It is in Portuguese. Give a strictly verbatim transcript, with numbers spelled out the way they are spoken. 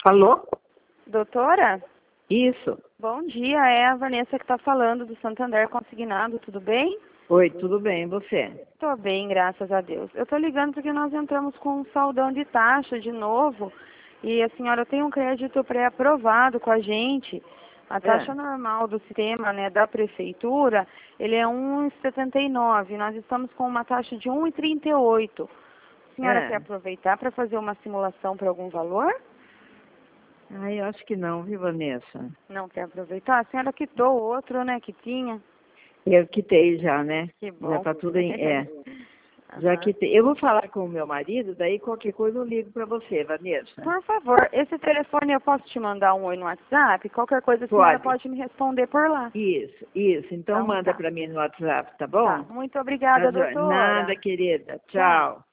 Alô? Doutora? Isso. Bom dia, é a Vanessa que está falando do Santander Consignado, tudo bem? Oi, tudo bem, e você? Estou bem, graças a Deus. Eu estou ligando porque nós entramos com um saldão de taxa de novo e a senhora tem um crédito pré-aprovado com a gente. A taxa É. normal do sistema, né, da prefeitura, ele é um vírgula setenta e nove. Nós estamos com uma taxa de um vírgula trinta e oito. A senhora É. quer aproveitar para fazer uma simulação para algum valor? Ah, eu acho que não, viu, Vanessa? Não quer aproveitar? A senhora quitou o outro, né, que tinha. Eu quitei já, né? Que Já bom. tá tudo em... É. Já Aham. quitei. Eu vou falar com o meu marido, daí qualquer coisa eu ligo para você, Vanessa. Por favor, esse telefone eu posso te mandar um oi no WhatsApp? Qualquer coisa a senhora Pode. pode me responder por lá. Isso, isso. Então Então manda tá. para mim no WhatsApp, tá Tá. bom? Muito Tá obrigada, joia. doutora. Nada, querida. Tchau. Tchau.